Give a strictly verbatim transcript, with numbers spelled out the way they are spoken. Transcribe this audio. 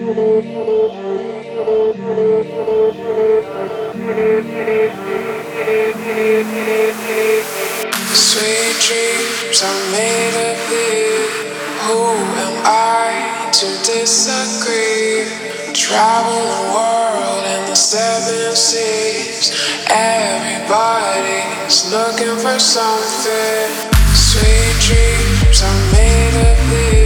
Sweet dreams are made of this. Who am I to disagree? Travel the world and the seven seas. Everybody's looking for something. Sweet dreams are made of this.